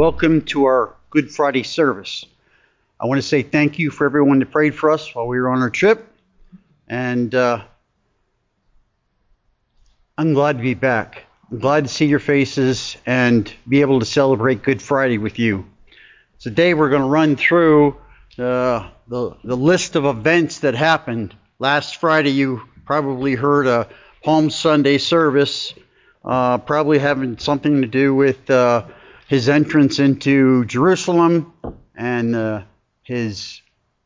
welcome to our Good Friday service. I want to say thank you for everyone that prayed for us while we were on our trip, and I'm glad to be back. I'm glad to see your faces and be able to celebrate Good Friday with you. Today we're going to run through the list of events that happened. Last Friday you probably heard a Palm Sunday service, probably having something to do with his entrance into Jerusalem and his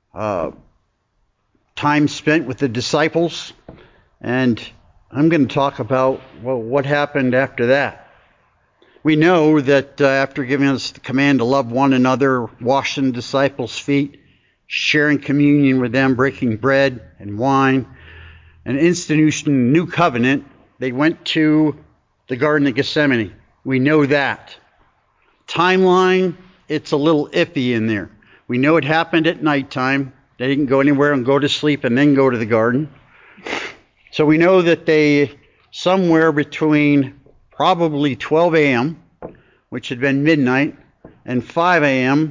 time spent with the disciples. And I'm going to talk about what happened after that. We know that after giving us the command to love one another, washing the disciples' feet, sharing communion with them, breaking bread and wine, and instituting a new covenant, they went to the Garden of Gethsemane. We know that. Timeline, it's a little iffy in there. We know it happened at nighttime. They didn't go anywhere and go to sleep and then go to the garden. So we know that they, somewhere between probably 12 a.m., which had been midnight, and 5 a.m.,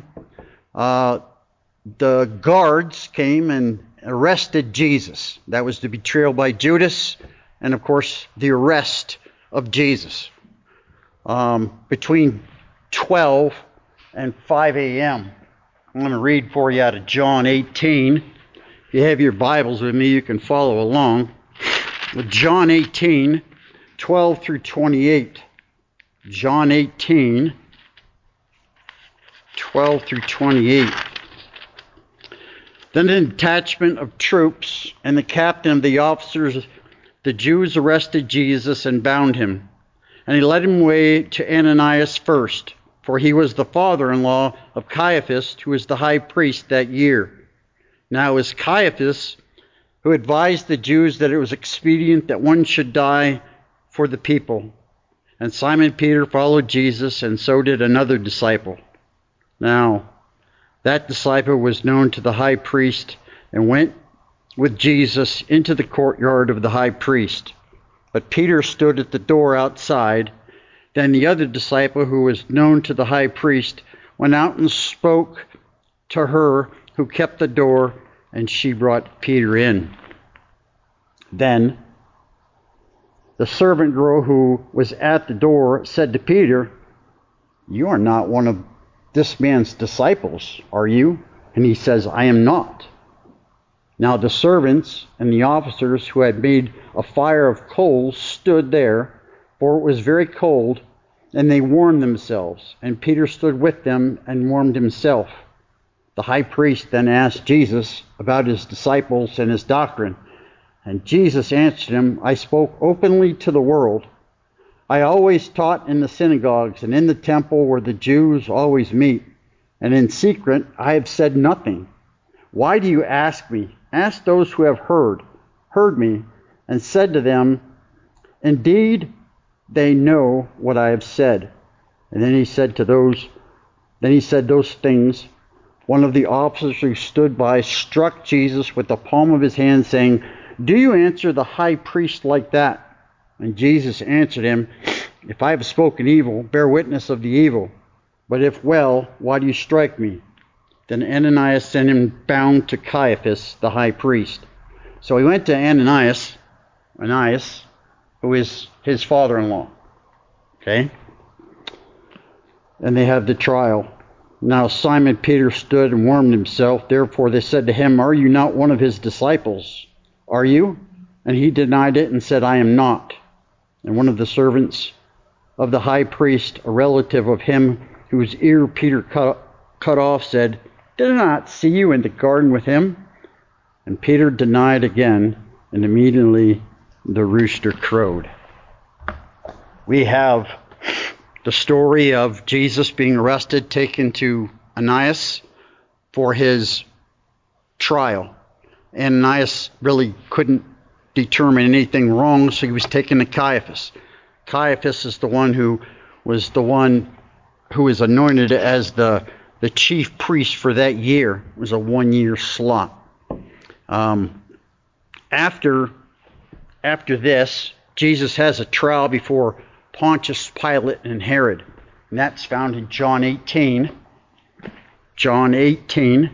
the guards came and arrested Jesus. That was the betrayal by Judas, and of course the arrest of Jesus. Between 12 and 5 a.m. I'm going to read for you out of John 18. If you have your Bibles with me, you can follow along. With John 18, 12 through 28. John 18, 12 through 28. Then a detachment of troops and the captain of the officers, the Jews, arrested Jesus and bound him. And he led him away to Ananias first, for he was the father-in-law of Caiaphas, who was the high priest that year. Now it was Caiaphas who advised the Jews that it was expedient that one should die for the people. And Simon Peter followed Jesus, and so did another disciple. Now that disciple was known to the high priest and went with Jesus into the courtyard of the high priest. But Peter stood at the door outside. Then the other disciple, who was known to the high priest, went out and spoke to her who kept the door, and she brought Peter in. Then the servant girl who was at the door said to Peter, "You are not one of this man's disciples, are you?" And he says, "I am not." Now the servants and the officers who had made a fire of coals stood there, for it was very cold, and they warmed themselves. And Peter stood with them and warmed himself. The high priest then asked Jesus about his disciples and his doctrine. And Jesus answered him, "I spoke openly to the world. I always taught in the synagogues and in the temple where the Jews always meet. And in secret I have said nothing. Why do you ask me? Ask those who have heard me, and said to them, indeed, they know what I have said." And then he said those things. One of the officers who stood by struck Jesus with the palm of his hand, saying, "Do you answer the high priest like that?" And Jesus answered him, "If I have spoken evil, bear witness of the evil. But if well, why do you strike me?" Then Ananias sent him bound to Caiaphas, the high priest. So he went to Ananias, who is his father-in-law. Okay? And they have the trial. Now Simon Peter stood and warmed himself. Therefore they said to him, "Are you not one of his disciples? Are you?" And he denied it and said, "I am not." And one of the servants of the high priest, a relative of him whose ear Peter cut off, said, "Did I not see you in the garden with him?" And Peter denied again, and immediately the rooster crowed. We have the story of Jesus being arrested, taken to Ananias for his trial. Ananias really couldn't determine anything wrong, so he was taken to Caiaphas. Caiaphas is the one who was anointed as the chief priest for that year. It was a 1-year slot. After this, Jesus has a trial before Pontius Pilate and Herod. And that's found in John 18. John 18,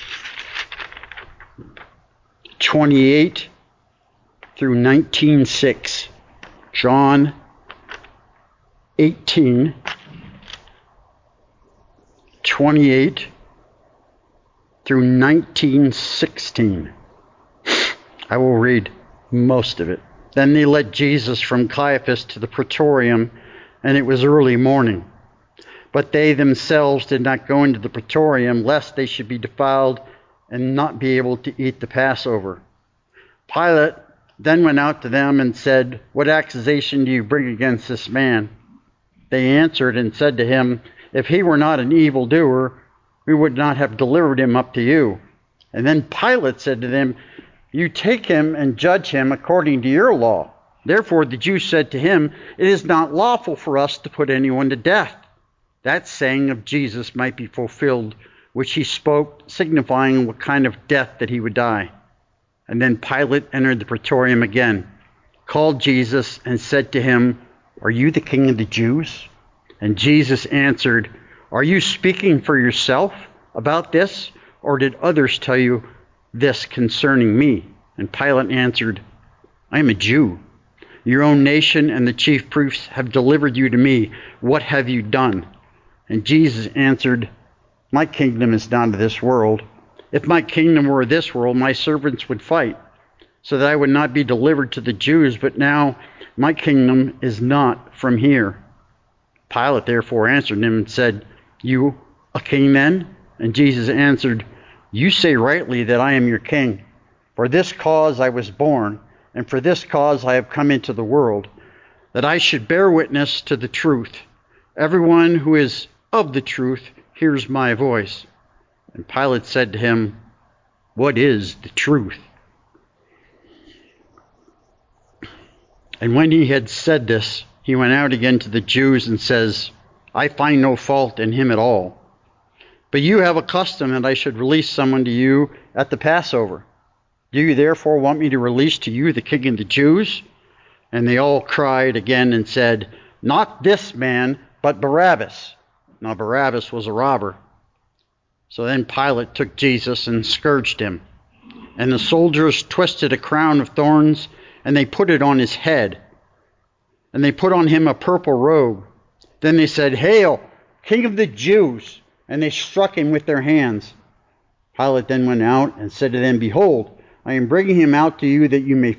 28 through 19:6. John 18, 28 through 19:16. I will read most of it. Then they led Jesus from Caiaphas to the praetorium, and it was early morning. But they themselves did not go into the praetorium, lest they should be defiled and not be able to eat the Passover. Pilate then went out to them and said, "What accusation do you bring against this man?" They answered and said to him, "If he were not an evildoer, we would not have delivered him up to you." And then Pilate said to them, "You take him and judge him according to your law." Therefore the Jews said to him, "It is not lawful for us to put anyone to death." That saying of Jesus might be fulfilled, which he spoke, signifying what kind of death that he would die. And then Pilate entered the praetorium again, called Jesus, and said to him, "Are you the king of the Jews?" And Jesus answered, "Are you speaking for yourself about this, or did others tell you this concerning me?" And Pilate answered, "I am a Jew. Your own nation and the chief priests have delivered you to me. What have you done?" And Jesus answered, "My kingdom is not of this world. If my kingdom were of this world, my servants would fight, so that I would not be delivered to the Jews. But now my kingdom is not from here." Pilate therefore answered him and said, "You a king then?" And Jesus answered, "You say rightly that I am your king. For this cause I was born, and for this cause I have come into the world, that I should bear witness to the truth. Everyone who is of the truth hears my voice." And Pilate said to him, "What is the truth?" And when he had said this, he went out again to the Jews and says, "I find no fault in him at all. But you have a custom that I should release someone to you at the Passover. Do you therefore want me to release to you the king of the Jews?" And they all cried again and said, "Not this man, but Barabbas." Now Barabbas was a robber. So then Pilate took Jesus and scourged him. And the soldiers twisted a crown of thorns, and they put it on his head. And they put on him a purple robe. Then they said, "Hail, King of the Jews!" And they struck him with their hands. Pilate then went out and said to them, "Behold, I am bringing him out to you that you may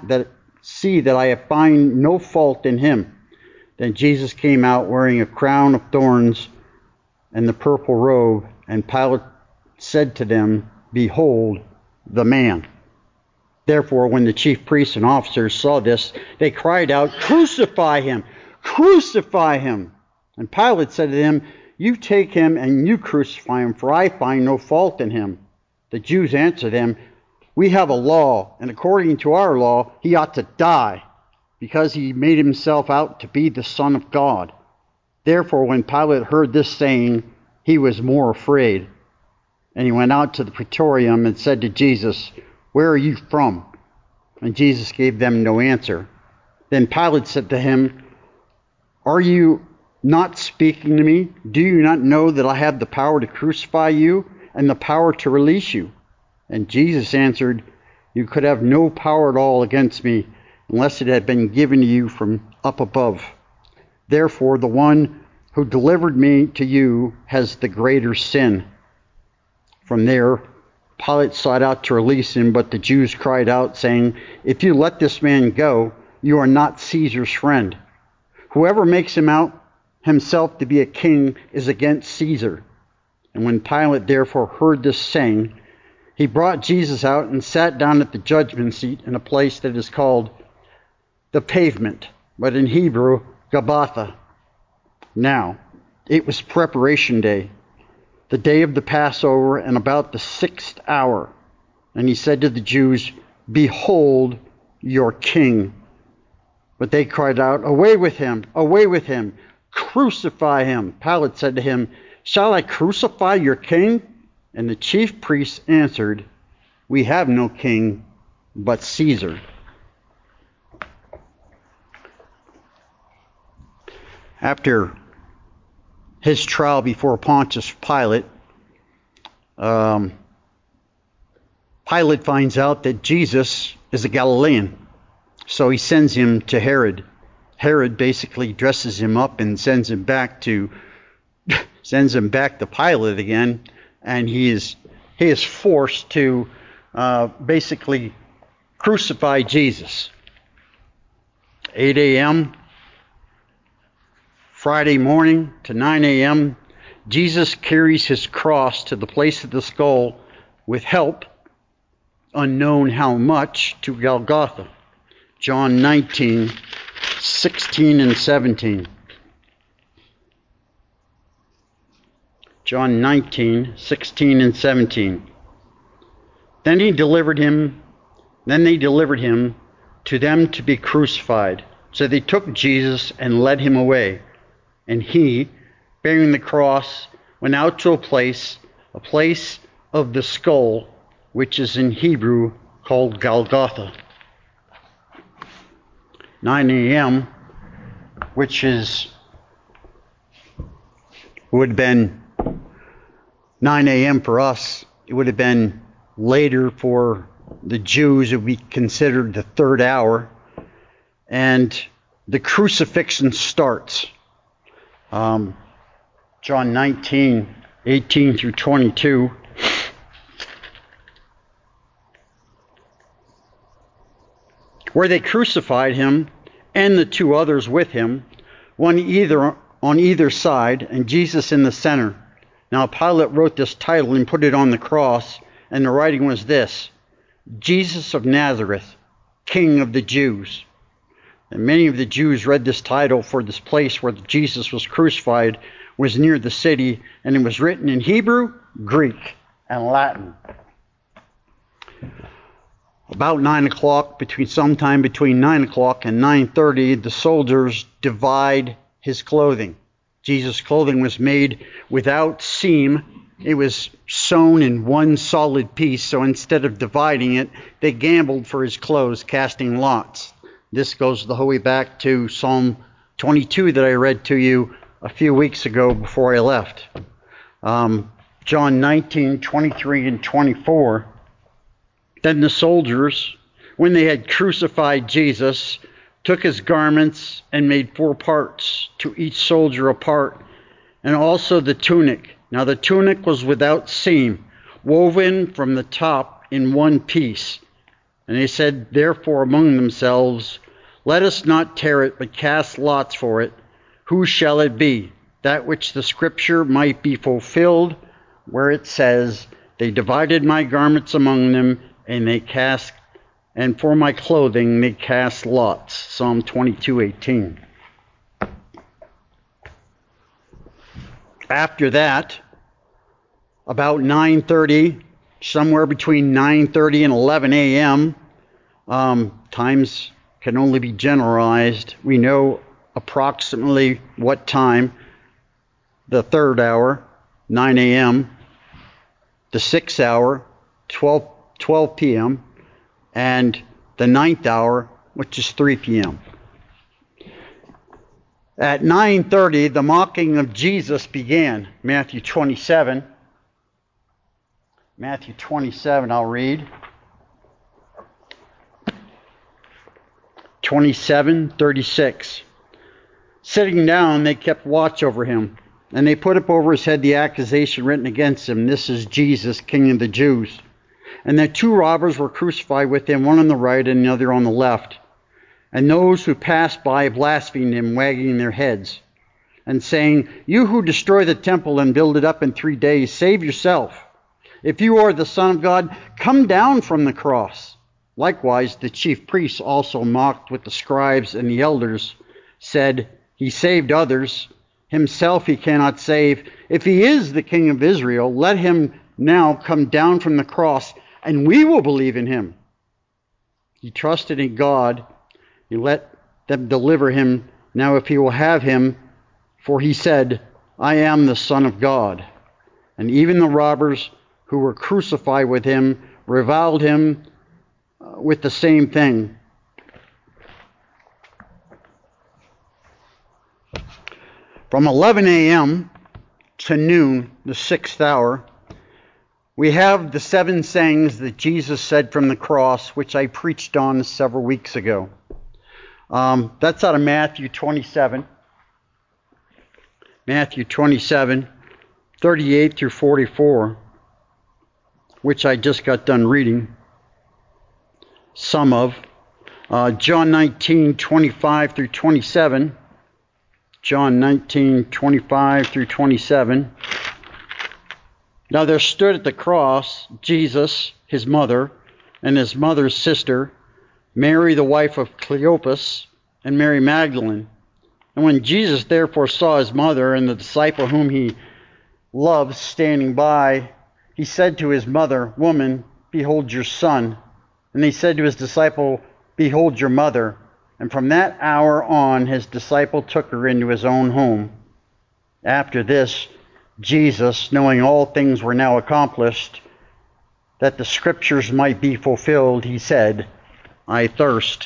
see that I have found no fault in him." Then Jesus came out wearing a crown of thorns and the purple robe, and Pilate said to them, "Behold the man." Therefore, when the chief priests and officers saw this, they cried out, "Crucify him! Crucify him!" And Pilate said to them, "You take him and you crucify him, for I find no fault in him." The Jews answered them, "We have a law, and according to our law he ought to die, because he made himself out to be the Son of God." Therefore, when Pilate heard this saying, he was more afraid. And he went out to the praetorium and said to Jesus, "Where are you from?" And Jesus gave them no answer. Then Pilate said to him, "Are you not speaking to me? Do you not know that I have the power to crucify you and the power to release you?" And Jesus answered, "You could have no power at all against me unless it had been given to you from up above. Therefore, the one who delivered me to you has the greater sin." From there, Pilate sought out to release him, but the Jews cried out, saying, "If you let this man go, you are not Caesar's friend. Whoever makes him out himself to be a king is against Caesar." And when Pilate therefore heard this saying, he brought Jesus out and sat down at the judgment seat in a place that is called the Pavement, but in Hebrew, Gabbatha. Now, it was preparation day, the day of the Passover, and about the 6th hour. And he said to the Jews, "Behold your king." But they cried out, "Away with him! Away with him! Crucify him!" Pilate said to him, "Shall I crucify your king?" And the chief priests answered, "We have no king but Caesar." After his trial before Pontius Pilate, Pilate finds out that Jesus is a Galilean. So he sends him to Herod. Herod basically dresses him up and sends him back to Pilate again, and he is forced to basically crucify Jesus. 8 a.m. Friday morning to 9 a.m., Jesus carries his cross to the place of the skull with help, unknown how much, to Golgotha. John 19:16 and 17. John 19:16 and 17. Then they delivered him to them to be crucified. So they took Jesus and led him away. And he, bearing the cross, went out to a place of the skull, which is in Hebrew called Golgotha. 9 a.m., which would have been 9 a.m. for us. It would have been later for the Jews. It would be considered the third hour. And the crucifixion starts. John 19:18 through 22. Where they crucified him and the two others with him, one on either side, and Jesus in the center. Now Pilate wrote this title and put it on the cross, and the writing was this: Jesus of Nazareth, King of the Jews. And many of the Jews read this title, for this place where Jesus was crucified was near the city, and it was written in Hebrew, Greek, and Latin. About 9 o'clock, sometime between 9 o'clock and 9:30, the soldiers divide his clothing. Jesus' clothing was made without seam. It was sewn in one solid piece, so instead of dividing it, they gambled for his clothes, casting lots. This goes the whole way back to Psalm 22 that I read to you a few weeks ago before I left. John 19:23 and 24. Then the soldiers, when they had crucified Jesus, took his garments and made 4 parts, to each soldier a part, and also the tunic. Now the tunic was without seam, woven from the top in one piece. And they said, therefore, among themselves, let us not tear it, but cast lots for it. Who shall it be? That which the scripture might be fulfilled, where it says, they divided my garments among them, and for my clothing they cast lots. Psalm 22:18. After that, about 9:30, somewhere between 9:30 and 11 a.m., times can only be generalized. We know approximately what time: the third hour, 9 a.m., the 6th hour, 12 p.m., and the 9th hour, which is 3 p.m. At 9:30, the mocking of Jesus began. Matthew 27, I'll read. 27:36. Sitting down, they kept watch over him, and they put up over his head the accusation written against him: this is Jesus, King of the Jews. And the 2 robbers were crucified with him, one on the right and the other on the left. And those who passed by blasphemed him, wagging their heads, and saying, you who destroy the temple and build it up in 3 days, save yourself. If you are the Son of God, come down from the cross. Likewise, the chief priests also mocked with the scribes and the elders, said, he saved others, himself he cannot save. If he is the King of Israel, let him now come down from the cross, and we will believe in him. He trusted in God. He let them deliver him now if he will have him, for he said, I am the Son of God. And even the robbers who were crucified with him reviled him with the same thing. From 11 a.m. to noon, the 6th hour, we have the 7 sayings that Jesus said from the cross, which I preached on several weeks ago. That's out of Matthew 27. Matthew 27, 38 through 44, which I just got done reading some of. John 19, 25 through 27. John 19, 25 through 27. Now there stood at the cross Jesus, his mother, and his mother's sister, Mary the wife of Cleopas, and Mary Magdalene. And when Jesus therefore saw his mother and the disciple whom he loved standing by, he said to his mother, Woman, behold your son. And he said to his disciple, Behold your mother. And from that hour on his disciple took her into his own home. After this, Jesus, knowing all things were now accomplished, that the scriptures might be fulfilled, he said, I thirst.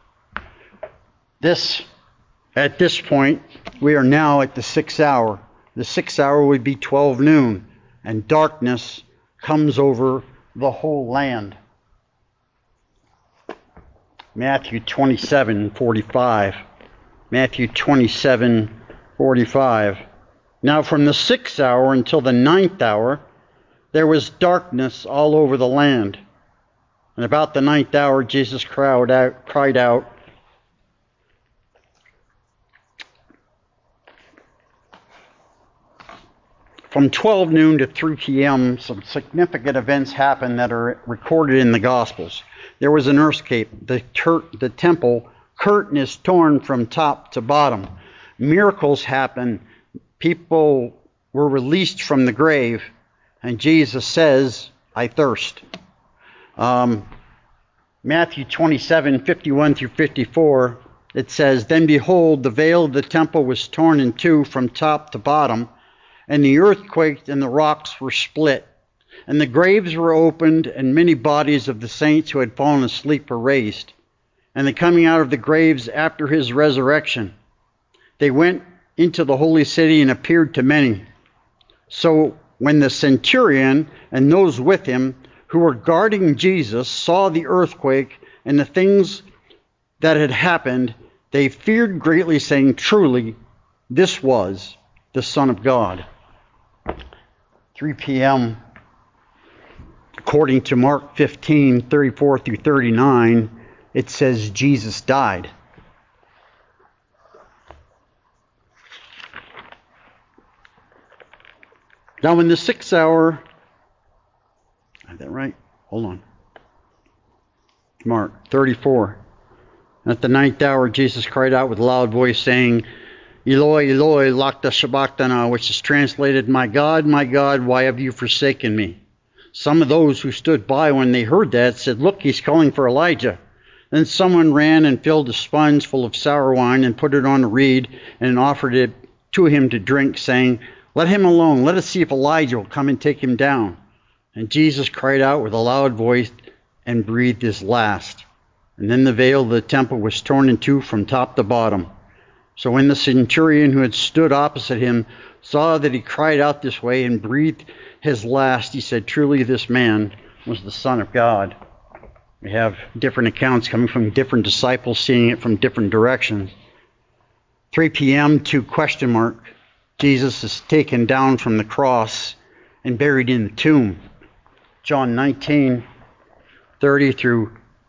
At this point, we are now at the 6th hour. The 6th hour would be 12 noon, and darkness comes over the whole land. Matthew 27:45. Matthew 27:45. Now from the 6th hour until the 9th hour, there was darkness all over the land. And about the 9th hour, Jesus cried out, From 12 noon to 3 p.m., some significant events happened that are recorded in the Gospels. There was an earthquake. The temple curtain is torn from top to bottom. Miracles happened. People were released from the grave. And Jesus says, I thirst. Matthew 27:51 through 54, it says, Then behold, the veil of the temple was torn in two from top to bottom, and the earth quaked, and the rocks were split. And the graves were opened, and many bodies of the saints who had fallen asleep were raised. And they coming out of the graves after his resurrection, they went into the holy city and appeared to many. So when the centurion and those with him who were guarding Jesus saw the earthquake and the things that had happened, they feared greatly, saying, Truly, this was the Son of God. 3 p.m., according to Mark 15:34 through 39, it says Jesus died. Now in the 6th hour, is that right? Hold on. Mark 34. At the 9th hour, Jesus cried out with a loud voice, saying, Eloi, Eloi, lama sabachthani, which is translated, my God, why have you forsaken me? Some of those who stood by when they heard that said, Look, he's calling for Elijah. Then someone ran and filled a sponge full of sour wine and put it on a reed and offered it to him to drink, saying, Let him alone. Let us see if Elijah will come and take him down. And Jesus cried out with a loud voice and breathed his last. And then the veil of the temple was torn in two from top to bottom. So when the centurion who had stood opposite him saw that he cried out this way and breathed his last, he said, Truly this man was the Son of God. We have different accounts coming from different disciples, seeing it from different directions. 3 p.m. to ? Jesus is taken down from the cross and buried in the tomb. John 19:30 through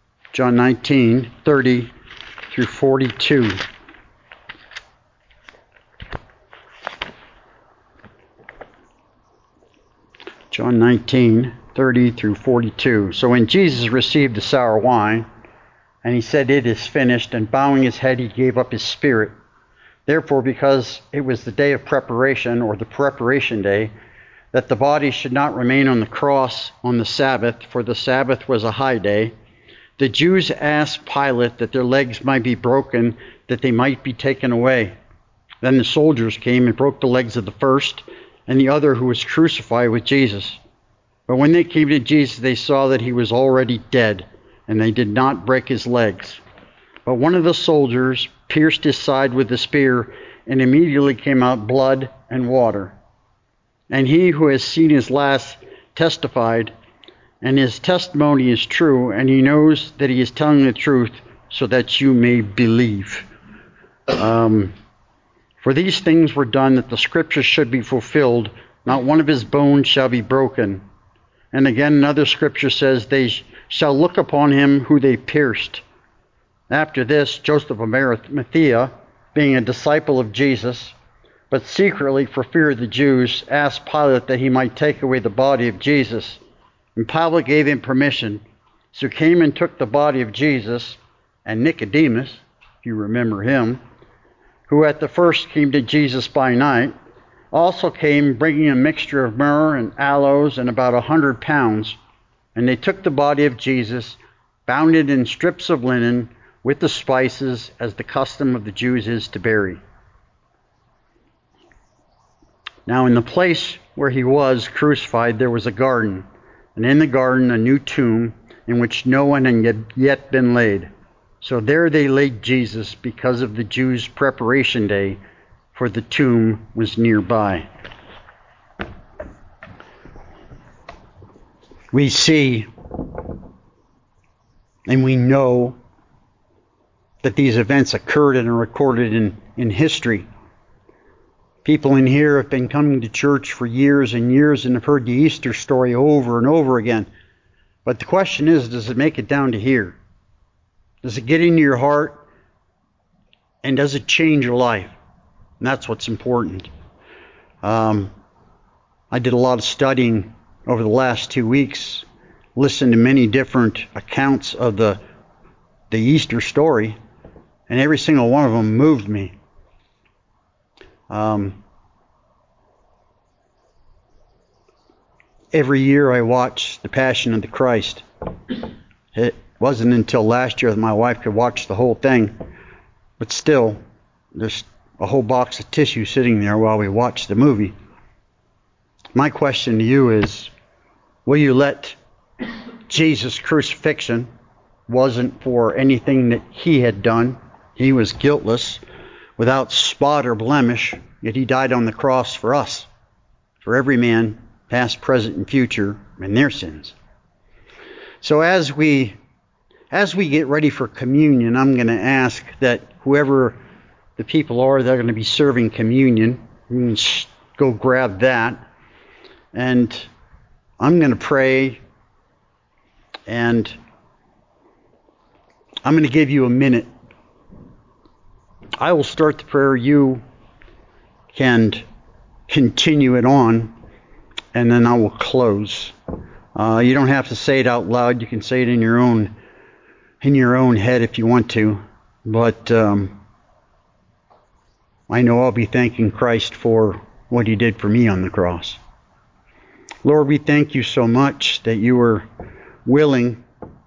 42. John 19:30 through 42. So when Jesus received the sour wine, and he said, It is finished, and bowing his head, he gave up his spirit. Therefore, because it was the day of preparation, or the preparation day, that the body should not remain on the cross on the Sabbath, for the Sabbath was a high day, the Jews asked Pilate that their legs might be broken, that they might be taken away. Then the soldiers came and broke the legs of the first and the other who was crucified with Jesus. But when they came to Jesus, they saw that he was already dead, and they did not break his legs. But one of the soldiers pierced his side with a spear, and immediately came out blood and water. And he who has seen his last testified, and his testimony is true, and he knows that he is telling the truth, so that you may believe. For these things were done that the scriptures should be fulfilled. Not one of his bones shall be broken. And again, another scripture says, they shall look upon him who they pierced. After this, Joseph of Arimathea, being a disciple of Jesus, but secretly for fear of the Jews, asked Pilate that he might take away the body of Jesus. And Pilate gave him permission. So he came and took the body of Jesus, and Nicodemus, if you remember him, who at the first came to Jesus by night, also came bringing a mixture of myrrh and aloes and about 100 pounds. And they took the body of Jesus, bound it in strips of linen with the spices, as the custom of the Jews is to bury. Now in the place where he was crucified there was a garden, and in the garden a new tomb in which no one had yet been laid. So there they laid Jesus because of the Jews' preparation day, for the tomb was nearby. We see and we know that these events occurred and are recorded in history. People in here have been coming to church for years and years and have heard the Easter story over and over again. But the question is, does it make it down to here? Does it get into your heart? And does it change your life? And that's what's important. I did a lot of studying over the last 2 weeks, listened to many different accounts of the Easter story, and every single one of them moved me. Every year I watch The Passion of the Christ. It wasn't until last year that my wife could watch the whole thing, but still, there's a whole box of tissue sitting there while we watch the movie. My question to you is, will you let Jesus' crucifixion wasn't for anything that he had done? He was guiltless, without spot or blemish, yet he died on the cross for us, for every man, past, present, and future, and their sins. So as we get ready for communion, I'm going to ask that whoever the people are that are going to be serving communion, you can go grab that. And I'm going to pray, and I'm going to give you a minute. I will start the prayer. You can continue it on, and then I will close. You don't have to say it out loud. You can say it in your own head if you want to. But I know I'll be thanking Christ for what he did for me on the cross. Lord, we thank you so much that you were willing.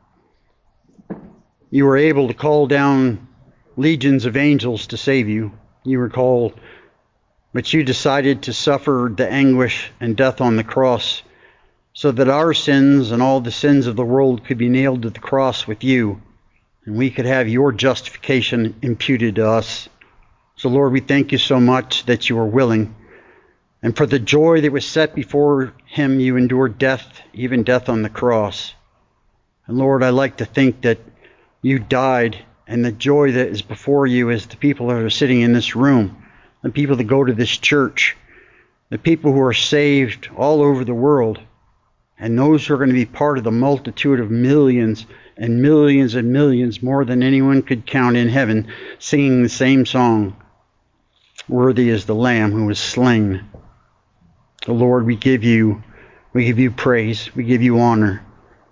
You were able to call down legions of angels to save you. You were called, but you decided to suffer the anguish and death on the cross so that our sins and all the sins of the world could be nailed to the cross with you, and we could have your justification imputed to us. So Lord, we thank you so much that you were willing. And for the joy that was set before him, you endured death, even death on the cross. And Lord, I like to think that you died, and the joy that is before you is the people that are sitting in this room, the people that go to this church, the people who are saved all over the world, and those who are going to be part of the multitude of millions and millions and millions, more than anyone could count in heaven, singing the same song, "Worthy is the Lamb who was slain." So Lord, we give you praise, we give you honor.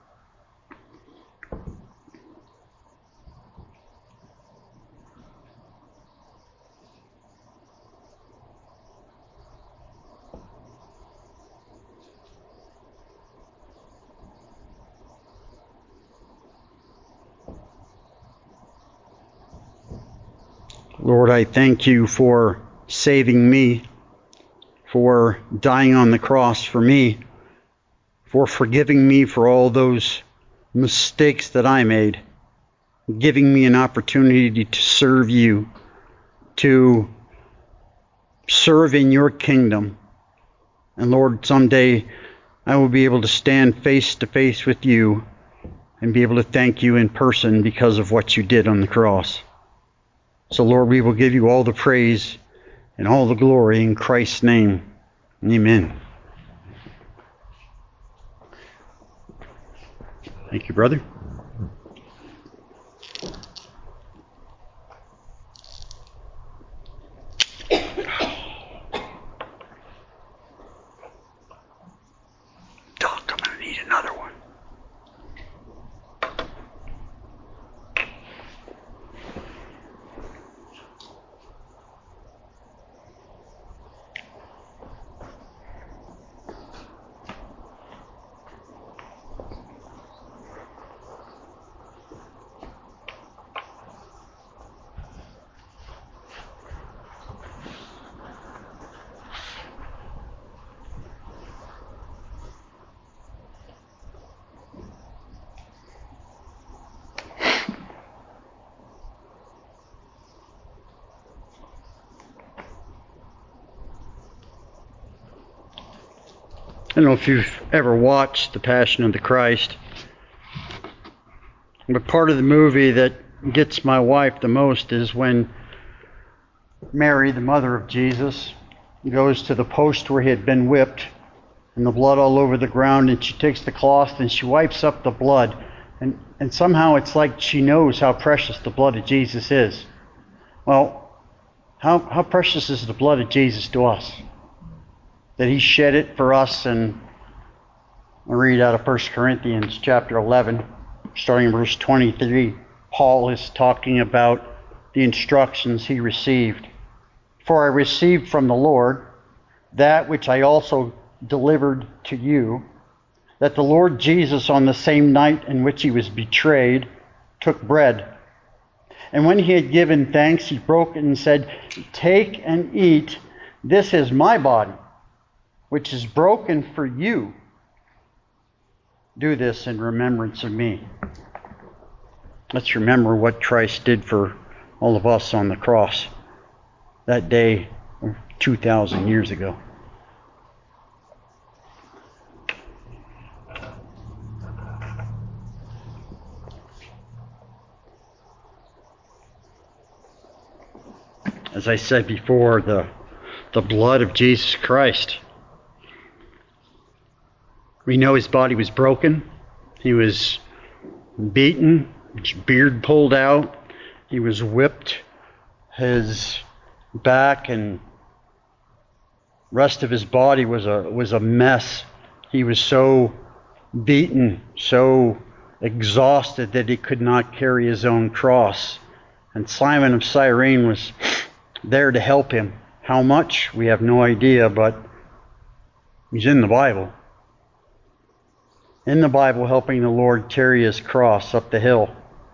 Lord, I thank you for saving me, for dying on the cross for me, for forgiving me for all those mistakes that I made, giving me an opportunity to serve you, to serve in your kingdom. And Lord, someday I will be able to stand face to face with you and be able to thank you in person because of what you did on the cross. So Lord, we will give you all the praise and all the glory in Christ's name. Amen. Thank you, brother. Doc, I'm going to need another one. I don't know if you've ever watched The Passion of the Christ, but part of the movie that gets my wife the most is when Mary, the mother of Jesus, goes to the post where he had been whipped and the blood all over the ground, and she takes the cloth and she wipes up the blood, and somehow it's like she knows how precious the blood of Jesus is. Well, how precious is the blood of Jesus to us? That he shed it for us. And I read out of 1 Corinthians chapter 11, starting in verse 23. Paul is talking about the instructions he received. For I received from the Lord that which I also delivered to you, that the Lord Jesus, on the same night in which he was betrayed, took bread. And when he had given thanks, he broke it and said, "Take and eat. This is my body, which is broken for you. Do this in remembrance of me." Let's remember what Christ did for all of us on the cross that day 2,000 years ago. As I said before, the blood of Jesus Christ. We know his body was broken. He was beaten, his beard pulled out. He was whipped. His back and rest of his body was a mess. He was so beaten, so exhausted that he could not carry his own cross. And Simon of Cyrene was there to help him. How much? We have no idea, but he's in the Bible. In the Bible, helping the Lord carry his cross up the hill.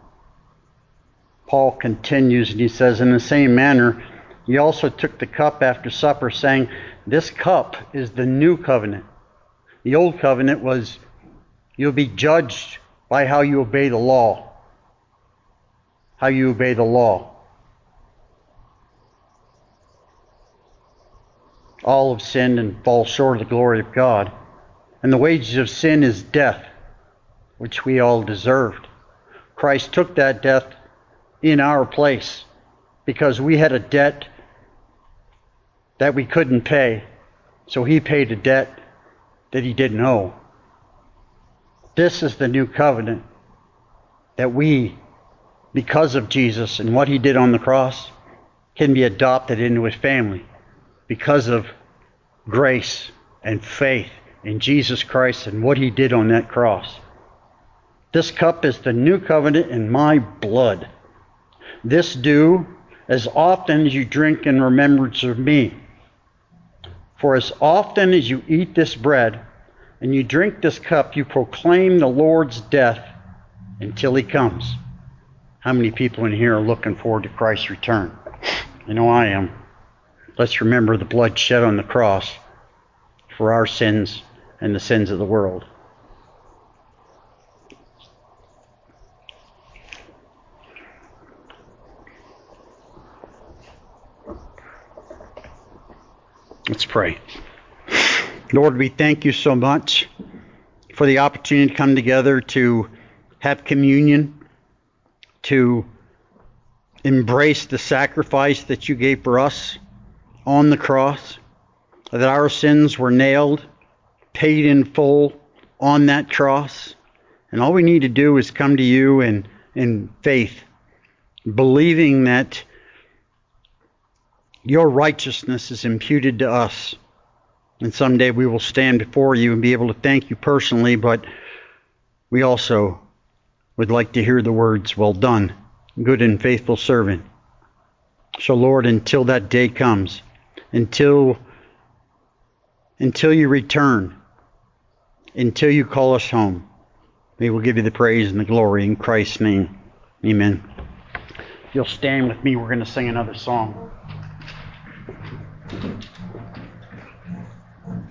Paul continues and he says, in the same manner, he also took the cup after supper, saying, "This cup is the new covenant." The old covenant was, you'll be judged by how you obey the law. How you obey the law. All have sinned and fall short of the glory of God. And the wages of sin is death, which we all deserved. Christ took that death in our place because we had a debt that we couldn't pay. So he paid a debt that he didn't owe. This is the new covenant that we, because of Jesus and what he did on the cross, can be adopted into his family because of grace and faith in Jesus Christ and what he did on that cross. This cup is the new covenant in my blood. This do as often as you drink in remembrance of me. For as often as you eat this bread and you drink this cup, you proclaim the Lord's death until he comes. How many people in here are looking forward to Christ's return? I know I am. Let's remember the blood shed on the cross for our sins and the sins of the world. Let's pray. Lord, we thank you so much for the opportunity to come together to have communion, to embrace the sacrifice that you gave for us on the cross, that our sins were nailed, paid in full on that cross. And all we need to do is come to you in faith, believing that your righteousness is imputed to us. And someday we will stand before you and be able to thank you personally, but we also would like to hear the words, "Well done, good and faithful servant." So Lord, until that day comes, until you return, until you call us home, we will give you the praise and the glory in Christ's name. Amen. If you'll stand with me, we're going to sing another song.